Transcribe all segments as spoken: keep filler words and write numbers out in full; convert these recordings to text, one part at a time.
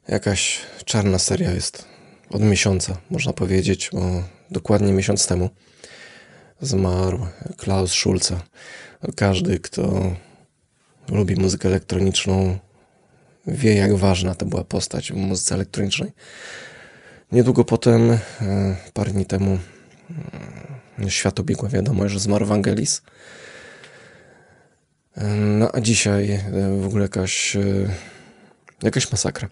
Jakaś czarna seria jest od miesiąca, można powiedzieć, bo dokładnie miesiąc temu zmarł Klaus Schulze. Każdy, kto lubi muzykę elektroniczną, wie, jak ważna to była postać w muzyce elektronicznej. Niedługo potem, parę dni temu, świat obiegła wiadomość, że zmarł Vangelis. No a dzisiaj w ogóle jakaś, jakaś masakra.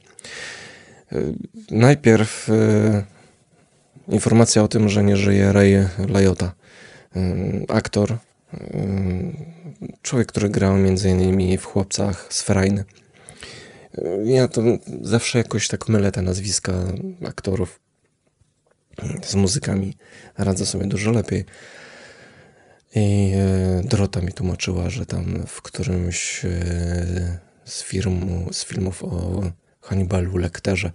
Najpierw informacja o tym, że nie żyje Ray Liotta, aktor, człowiek, który grał między innymi w Chłopcach z Ferajny. Ja to zawsze jakoś tak mylę te nazwiska aktorów z muzykami. Radzę sobie dużo lepiej. I Dorota mi tłumaczyła, że tam w którymś z, filmu, z filmów o Hannibalu Lecterze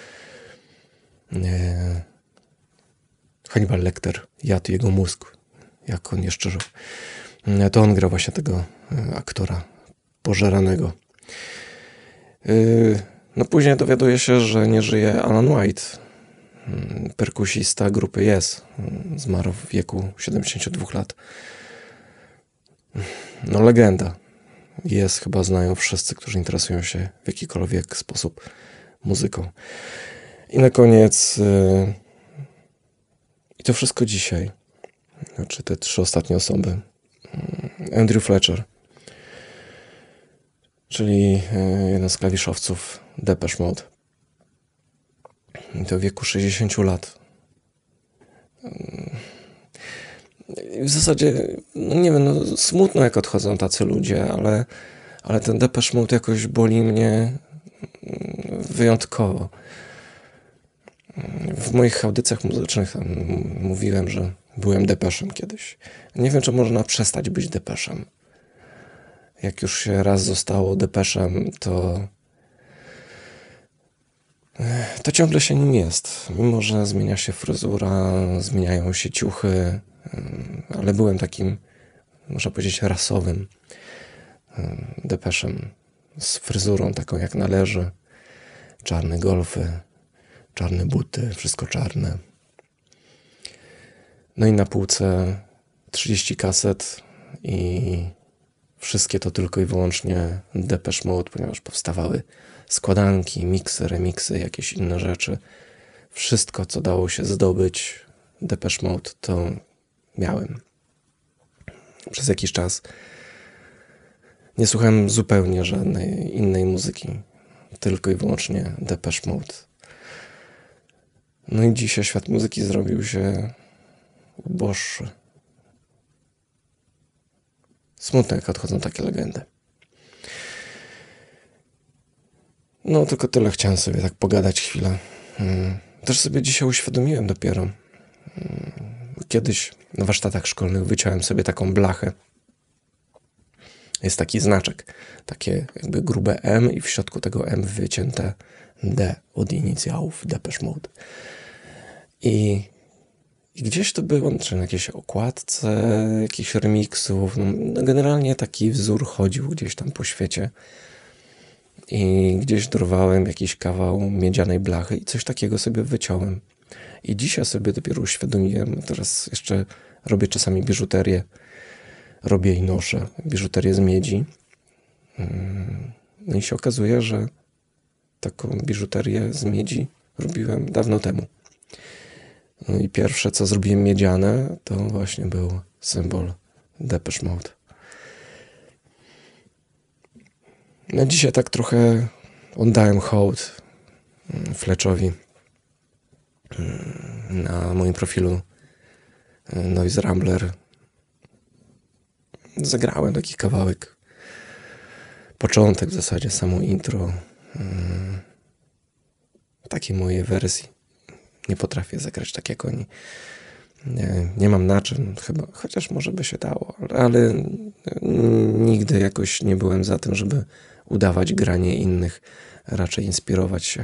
Hannibal Lecter jadł jego mózg, jak on jeszcze żył. To on grał właśnie tego aktora pożeranego. No później dowiaduje się, że nie żyje Alan White, perkusista grupy Yes. Zmarł w wieku siedemdziesięciu dwóch lat. No legenda. Yes chyba znają wszyscy, którzy interesują się w jakikolwiek sposób muzyką. I na koniec yy, i to wszystko dzisiaj. Znaczy te trzy ostatnie osoby. Andrew Fletcher, czyli yy, jeden z klawiszowców Depeche Mode. I to w wieku sześćdziesięciu lat. W zasadzie, no nie wiem, no smutno jak odchodzą tacy ludzie, ale, ale ten Depeche Mode jakoś boli mnie wyjątkowo. W moich audycjach muzycznych mówiłem, że byłem Depeszem kiedyś. Nie wiem, czy można przestać być Depeszem. Jak już się raz zostało Depeszem, to to ciągle się nim jest. Mimo że zmienia się fryzura, zmieniają się ciuchy, ale byłem takim, można powiedzieć, rasowym Depeszem z fryzurą taką jak należy. Czarne golfy, czarne buty, wszystko czarne. No i na półce trzydzieści kaset i wszystkie to tylko i wyłącznie Depeche Mode, ponieważ powstawały składanki, miksy, remiksy, jakieś inne rzeczy. Wszystko, co dało się zdobyć Depeche Mode, to miałem. Przez jakiś czas nie słuchałem zupełnie żadnej innej muzyki. Tylko i wyłącznie Depeche Mode. No i dzisiaj świat muzyki zrobił się uboższy. Smutne, jak odchodzą takie legendy. No, tylko tyle chciałem sobie tak pogadać chwilę. Też sobie dzisiaj uświadomiłem dopiero. Kiedyś na warsztatach szkolnych wyciąłem sobie taką blachę. Jest taki znaczek, takie jakby grube M i w środku tego M wycięte D od inicjałów Depeche Mode. I, i gdzieś to było, czy na jakiejś okładce jakichś remixów, no, generalnie taki wzór chodził gdzieś tam po świecie. I gdzieś dorwałem jakiś kawał miedzianej blachy i coś takiego sobie wyciąłem. I dzisiaj sobie dopiero uświadomiłem, teraz jeszcze robię czasami biżuterię, robię i noszę biżuterię z miedzi. No i się okazuje, że taką biżuterię z miedzi robiłem dawno temu. No i pierwsze, co zrobiłem miedziane, to właśnie był symbol Depeche Mode. No dzisiaj tak trochę oddałem hołd Fletchowi na moim profilu Noise Rambler. Zagrałem taki kawałek. Początek w zasadzie, samo intro. W takiej mojej wersji. Nie potrafię zagrać tak jak oni. Nie, nie mam na czym chyba, chociaż może by się dało, ale, ale nigdy jakoś nie byłem za tym, żeby udawać granie innych, raczej inspirować się.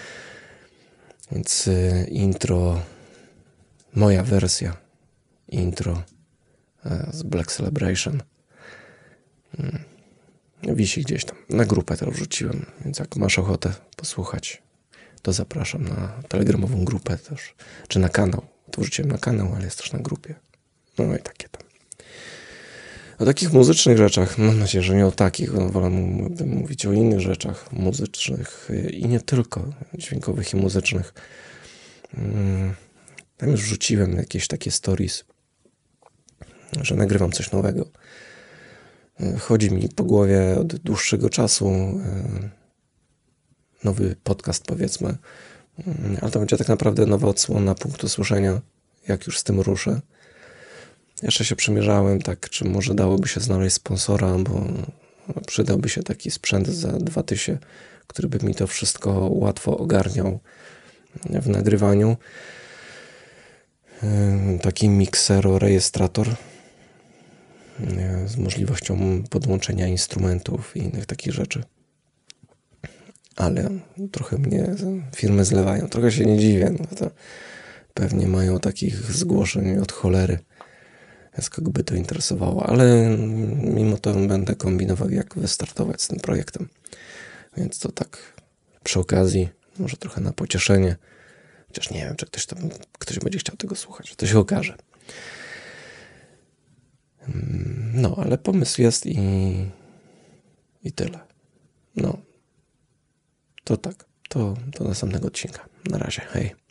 Więc intro, moja wersja intro z Black Celebration wisi gdzieś tam. Na grupę to wrzuciłem, więc jak masz ochotę posłuchać, to zapraszam na telegramową grupę też, czy na kanał. To wrzuciłem na kanał, ale jest też na grupie. No i takie tam. O takich muzycznych rzeczach, mam nadzieję, że nie o takich, no, wolę mówić o innych rzeczach muzycznych i nie tylko, dźwiękowych i muzycznych. Tam już wrzuciłem jakieś takie stories, że nagrywam coś nowego. Chodzi mi po głowie od dłuższego czasu nowy podcast, powiedzmy, ale to będzie tak naprawdę nowa odsłona Punktu Słyszenia, jak już z tym ruszę. Jeszcze się przymierzałem, tak, czy może dałoby się znaleźć sponsora, bo przydałby się taki sprzęt za dwa tysiące, który by mi to wszystko łatwo ogarniał w nagrywaniu. Taki miksero-rejestrator z możliwością podłączenia instrumentów i innych takich rzeczy. Ale trochę mnie firmy zlewają. Trochę się nie dziwię. No to pewnie mają takich zgłoszeń od cholery. Więc kogo by to interesowało. Ale mimo to będę kombinował, jak wystartować z tym projektem. Więc to tak przy okazji, może trochę na pocieszenie. Chociaż nie wiem, czy ktoś, tam, ktoś będzie chciał tego słuchać. To się okaże. No, ale pomysł jest i, i tyle. No. To tak. To do następnego odcinka. Na razie. Hej.